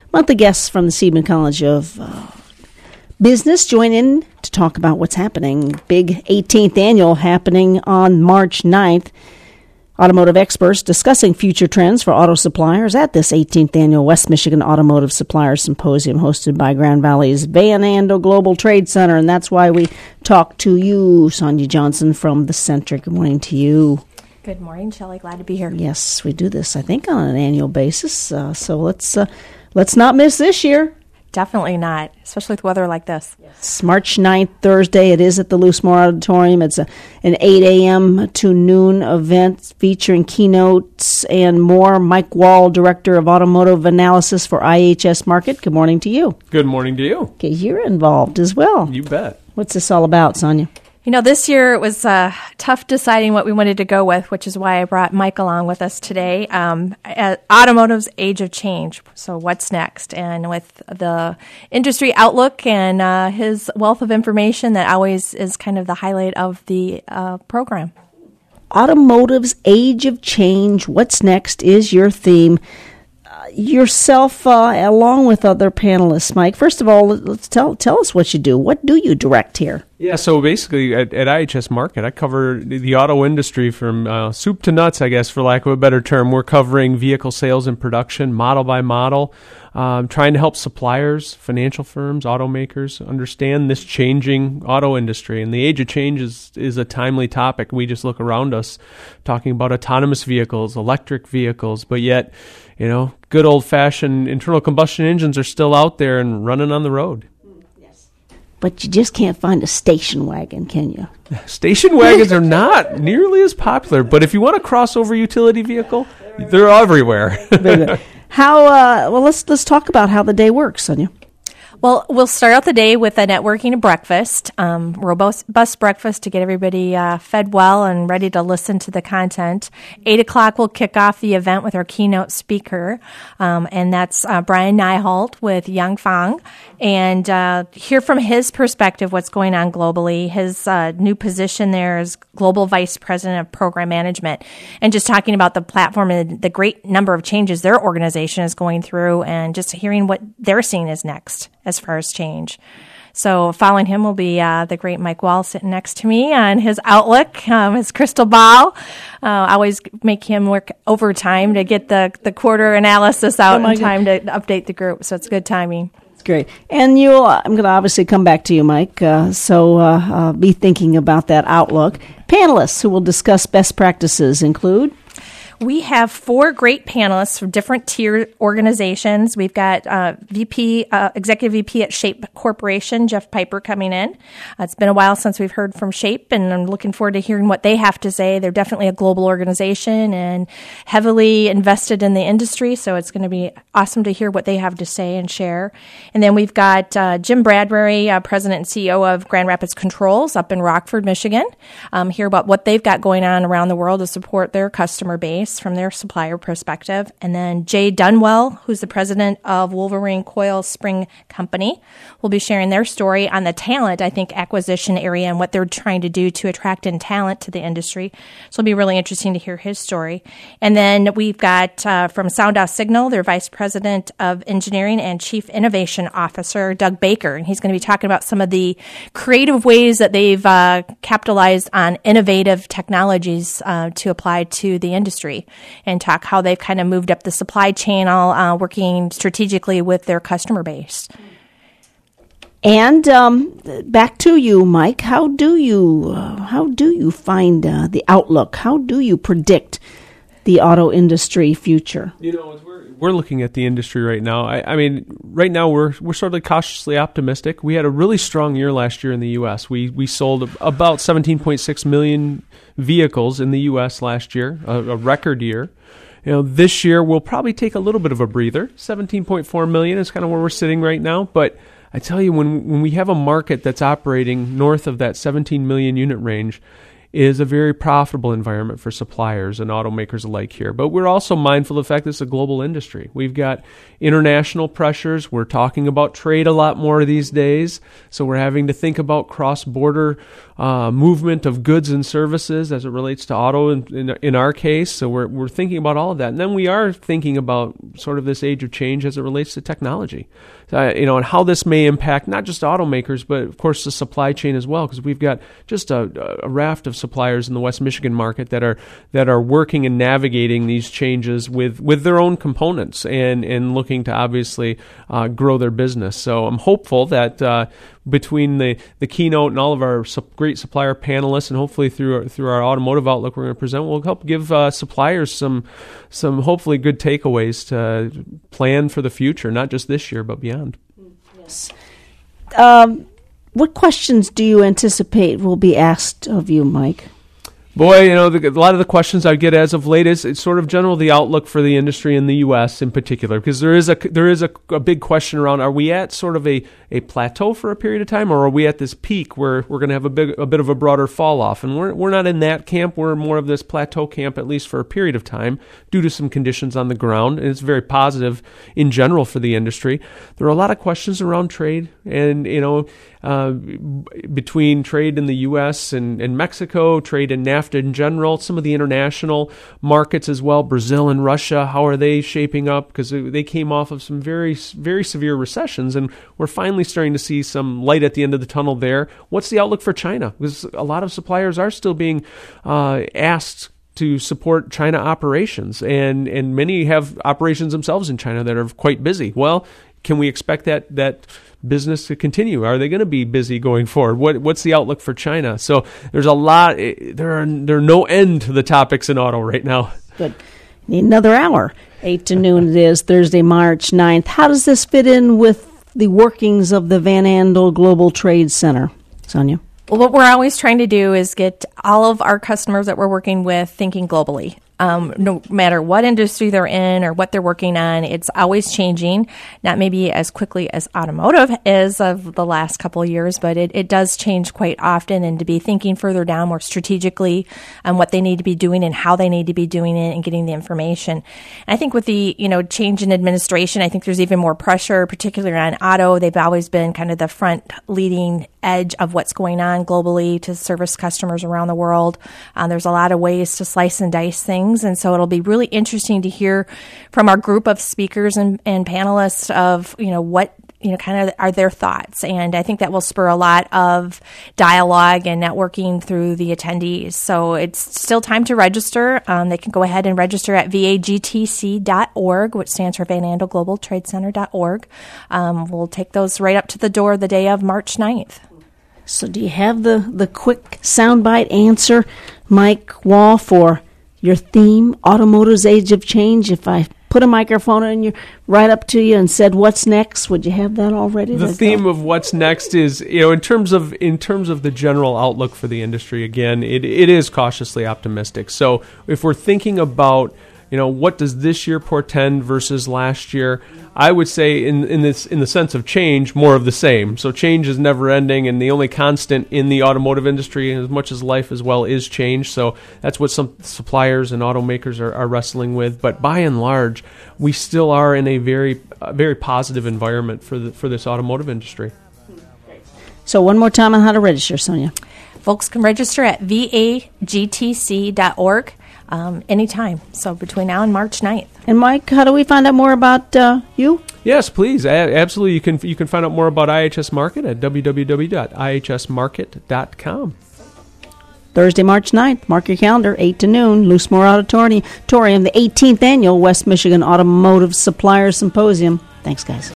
Monthly guests from the Seidman College of Business join in to talk about what's happening. Big 18th annual happening on March 9th. Automotive experts discussing future trends for auto suppliers at this 18th annual West Michigan Automotive Suppliers Symposium hosted by Grand Valley's Van Andel Global Trade Center. And that's why we talk to you, Sonia Johnson from the Center. Good morning to you. Good morning, Shelley. Glad to be here. Yes, we do this, I think, on an annual basis. So let's not miss this year. Definitely not, especially with weather like this. It's March 9th, Thursday. It is at the Loosemore Auditorium. It's an 8 a.m. to noon event featuring keynotes and more. Mike Wall, Director of Automotive Analysis for IHS Markit. Good morning to you. Good morning to you. Okay, you're involved as well. You bet. What's this all about, Sonia? You know, this year it was tough deciding what we wanted to go with, which is why I brought Mike along with us today. Automotive's Age of Change. So what's next? And with the industry outlook and his wealth of information, that always is kind of the highlight of the program. Automotive's Age of Change. What's next is your theme. Yourself, along with other panelists, Mike. First of all, let's tell us what you do. What do you direct here? Yeah, so basically at IHS Markit, I cover the auto industry from soup to nuts, I guess, for lack of a better term. We're covering vehicle sales and production, model by model, trying to help suppliers, financial firms, automakers understand this changing auto industry. And the age of change is a timely topic. We just look around us talking about autonomous vehicles, electric vehicles, but yet, you know, good old-fashioned internal combustion engines are still out there and running on the road. But you just can't find a station wagon, can you? Station wagons are not nearly as popular, but if you want a crossover utility vehicle, they're everywhere. Well, let's talk about how the day works, Sonia. Well, we'll start out the day with a networking breakfast, robust breakfast to get everybody fed well and ready to listen to the content. 8 o'clock, we'll kick off the event with our keynote speaker, and that's Brian Nyholt with Yang Fang, and hear from his perspective what's going on globally. His new position there is Global Vice President of Program Management, and just talking about the platform and the great number of changes their organization is going through, and just hearing what they're seeing is next as far as change. So following him will be the great Mike Wall sitting next to me on his outlook, his crystal ball. I always make him work overtime to get the quarter analysis out in time to update the group. So it's good timing. Great. And I'm going to obviously come back to you, Mike, so be thinking about that outlook. Panelists who will discuss best practices include? We have 4 great panelists from different tier organizations. We've got Executive VP at Shape Corporation, Jeff Piper, coming in. It's been a while since we've heard from Shape, and I'm looking forward to hearing what they have to say. They're definitely a global organization and heavily invested in the industry, so it's going to be awesome to hear what they have to say and share. And then we've got Jim Bradbury, President and CEO of Grand Rapids Controls up in Rockford, Michigan. Hear about what they've got going on around the world to support their customer base from their supplier perspective. And then Jay Dunwell, who's the president of Wolverine Coil Spring Company, will be sharing their story on the talent, I think, acquisition area and what they're trying to do to attract in talent to the industry. So it'll be really interesting to hear his story. And then we've got from Sound Off Signal, their vice president of engineering and chief innovation officer, Doug Baker. And he's going to be talking about some of the creative ways that they've capitalized on innovative technologies to apply to the industry, and talk how they've kind of moved up the supply chain, all working strategically with their customer base. And back to you, Mike. How do you find the outlook? How do you predict the auto industry future? You know, as we're looking at the industry right now, I mean, right now we're sort of cautiously optimistic. We had a really strong year last year in the U.S. We sold about 17.6 million vehicles in the U.S. last year, a record year. You know, this year we'll probably take a little bit of a breather. 17.4 million is kind of where we're sitting right now. But I tell you, when we have a market that's operating north of that 17 million unit range, is a very profitable environment for suppliers and automakers alike here. But we're also mindful of the fact that it's a global industry. We've got international pressures. We're talking about trade a lot more these days. So we're having to think about cross-border movement of goods and services as it relates to auto in our case. So we're thinking about all of that. And then we are thinking about sort of this age of change as it relates to technology. And how this may impact not just automakers, but of course the supply chain as well, because we've got just a raft of suppliers in the West Michigan market that are working and navigating these changes with their own components and looking to obviously grow their business. So I'm hopeful that between the keynote and all of our great supplier panelists, and hopefully through our automotive outlook we're going to present, we'll help give suppliers some hopefully good takeaways to plan for the future, not just this year but beyond. Yes. What questions do you anticipate will be asked of you, Mike? Boy, a lot of the questions I get as of late is it's sort of general the outlook for the industry in the U.S. in particular, because there is a big question around: are we at sort of a plateau for a period of time, or are we at this peak where we're going to have a bit of a broader fall off? And we're not in that camp. We're more of this plateau camp, at least for a period of time, due to some conditions on the ground, and it's very positive in general for the industry. There are a lot of questions around trade, and between trade in the U.S. and Mexico, trade in NAFTA in general, some of the international markets as well, Brazil and Russia, how are they shaping up? Because they came off of some very, very severe recessions, and we're finally starting to see some light at the end of the tunnel there. What's the outlook for China? Because a lot of suppliers are still being asked to support China operations, and many have operations themselves in China that are quite busy. Well, can we expect that business to continue? Are they going to be busy going forward? What's the outlook for China? So there's a lot. There are no end to the topics in auto right now. Good. Need another hour. 8 to noon it is, Thursday, March 9th. How does this fit in with the workings of the Van Andel Global Trade Center? Sonia? Well, what we're always trying to do is get all of our customers that we're working with thinking globally. No matter what industry they're in or what they're working on, it's always changing. Not maybe as quickly as automotive is of the last couple of years, but it does change quite often, and to be thinking further down more strategically on what they need to be doing and how they need to be doing it and getting the information. And I think with the change in administration, I think there's even more pressure, particularly on auto. They've always been kind of the front leading edge of what's going on globally to service customers around the world. There's a lot of ways to slice and dice things. And so it'll be really interesting to hear from our group of speakers and panelists of, what, kind of are their thoughts. And I think that will spur a lot of dialogue and networking through the attendees. So it's still time to register. They can go ahead and register at vagtc.org, which stands for Van Andel Global Trade Center.org. We'll take those right up to the door the day of March 9th. So do you have the quick soundbite answer, Mike Wall, for your theme, Automotive's Age of Change? If I put a microphone in you right up to you and said, "What's next?" would you have that already? The theme of what's next is, in terms of the general outlook for the industry, again, it is cautiously optimistic. So if we're thinking about, what does this year portend versus last year, I would say in the sense of change, more of the same. So change is never ending, and the only constant in the automotive industry, as much as life as well, is change. So that's what some suppliers and automakers are wrestling with. But by and large, we still are in a very very positive environment for this automotive industry. So one more time on how to register, Sonia. Folks can register at vagtc.org. Anytime. So between now and March 9th. And Mike, how do we find out more about you? Yes, please. Absolutely. You can find out more about IHS Markit at www.ihsmarkit.com. Thursday, March 9th. Mark your calendar, 8 to noon, Loosemore Auditorium, the 18th Annual West Michigan Automotive Supplier Symposium. Thanks, guys.